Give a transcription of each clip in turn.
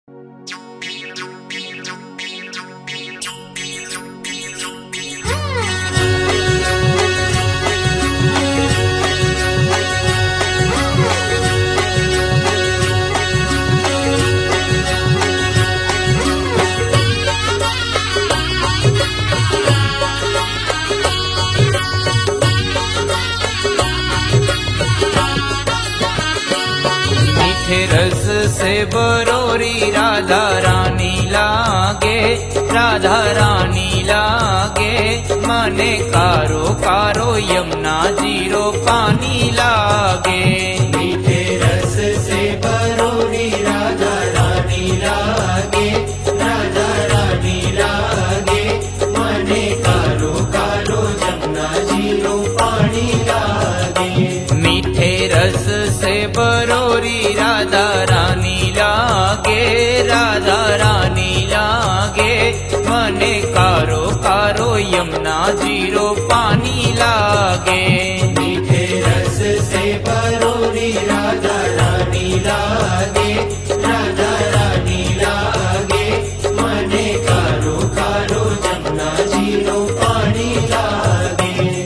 रस से बरोरी राधा रानी लागे, राधा रानी लागे। मने कारो कारो यमुना जीरो पानी लागे। मीठे रस से बरोरी राधा रानी लागे, राधा रानी लागे। मने कारो कारो यमुना जीरो पानी लागे। मीठे रस से बरोरी राधा रानी लागे, राधा रानी लागे। मने कारो कारो यमुना जीरो पानी लागे। मीठे रस से बरोरी राधा रानी लागे, राधा रानी लागे। मने कारो कारो यमुना जीरो पानी लागे।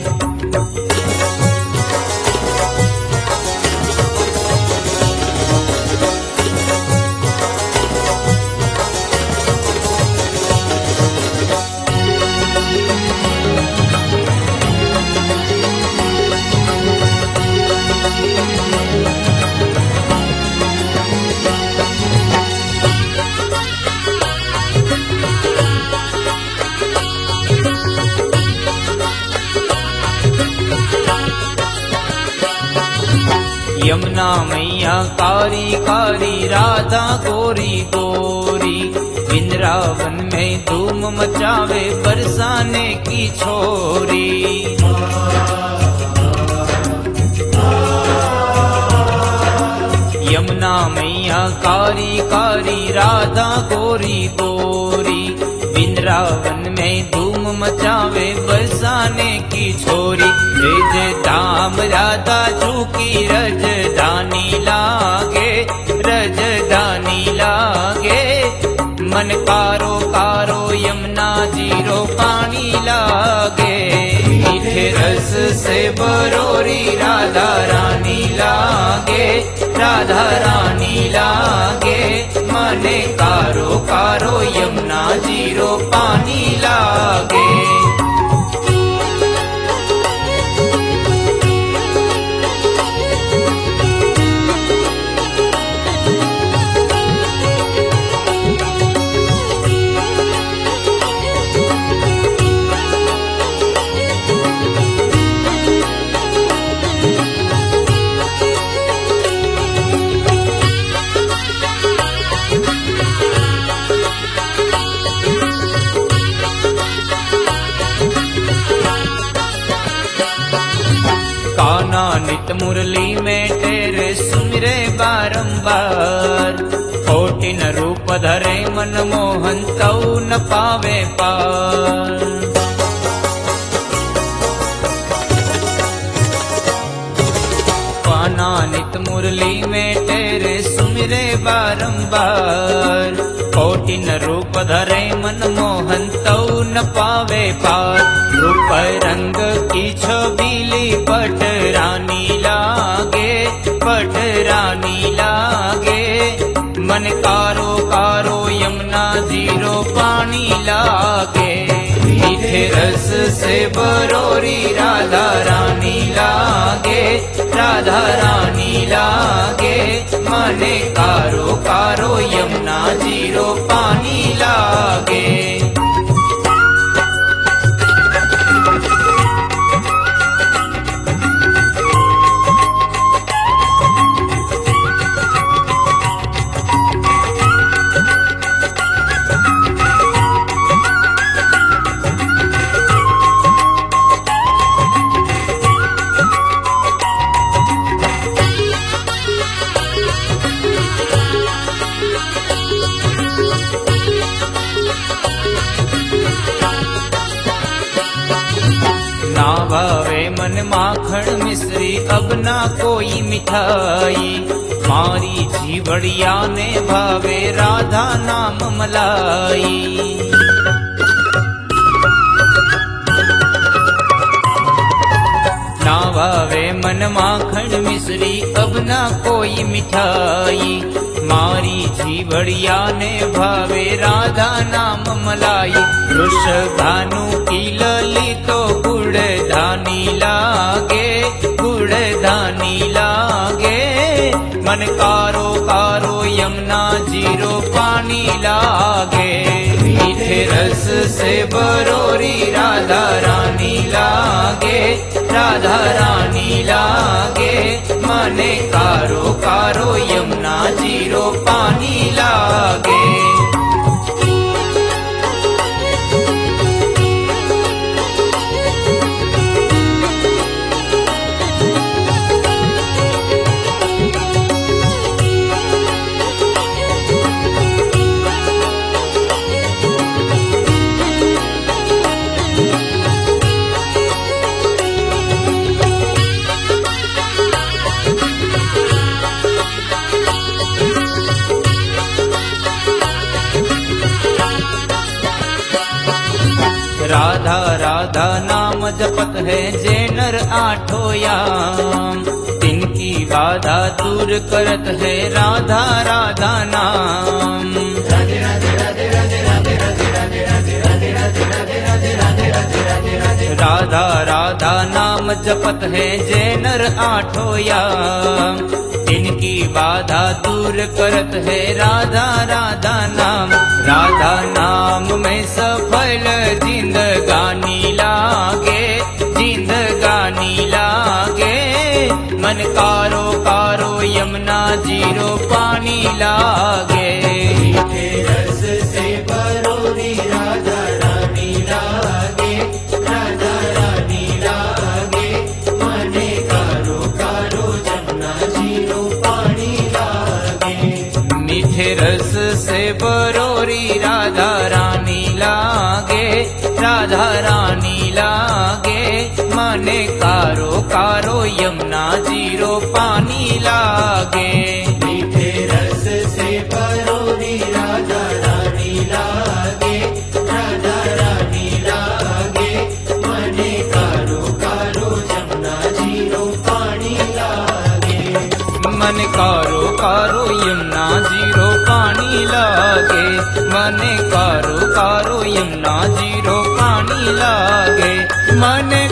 यमुना मैया कारी कारी राधा गोरी गोरी। वृंदावन में धूम मचावे बरसाने की छोरी। यमुना मैया कारी कारी राधा गोरी गोरी। वृंदावन में धूम मचावे बरसाने की छोरी। रज धाम राधा झूकी रजधानी लागे, रजधानी लागे। मन कारो कारो यमुना जीरो पानी लागे। मीठे रस से बरोरी राधा रानी लागे, राधा रानी लागे। मने कारो कारो यमुना जीरो पानी लागे। कान्हा नित मुरली में तेरे सुमिरे बारंबार। कोटिन रूप धरे मन मोहन तऊ न पावे पार। कान्हा नित मुरली में तेरे सुमिरे बारंबार। कोटिन रूप धरे मन मोहन तऊ न पावे पार। रूप रंग की छबीली पट रानी लागे, पट रानी लागे। मन कारो कारो यमुना जीरो पानी लागे। मीठे रस से बरोरी राधा रानी लागे, राधा रानी लागे। मने कारो कारो यमुना जीरो पानी लागे। माखण मिश्री अब ना कोई मिठाई। मारी जीवड़िया ने भावे राधा नाम मलाई। ना भावे मन माखण मिश्री अब ना कोई मिठाई। मारी जीवड़िया ने भावे राधा नाम मलाई। वृषभानु की लली तो गुड़धानी लागे, गुड़धानी लागे। मन कारो कारो यमुना जीरो पानी लागे। मीठे रस से बरोरी राधा रानी लागे, राधा रानी लागे। मने कारो कारो यमुना जीरो पानी लागे। राधा राधा नाम जपत है जे नर आठो याम। तिनकी बाधा दूर करत है राधा राधा नाम। राधे राधे राधे राधे राधे राधे राधे राधे राधे राधे राधे राधे राधे राधे राधे राधे। राधा राधा नाम जपत है जे नर आठो याम। तिनकी बाधा दूर करत है राधा राधा नाम। राधा नाम में सफल जिंदगानी लागे, जिंदगानी लागे। मन कारो कारो यमुना जीरो पानी लागे। मीठे रस से बरोरी राधा रानी लागे, राधा रानी लागे। मने कारो कारो जमुना जीरो पानी लागे। मीठे रस से बरोरी राधा रानी लागे, राधा रानी लागे। मने कारो कारो यमुना जीरो पानी लागे। मीठे रस से बरोरी राधा रानी लागे, राधा रानी लागे। मने कारो कारो जमुना जीरो पानी लागे। मन कारो कारो यमुना जीरो पानी लागे। मने कारो कारो यमुना जीरो पानी लागे। मने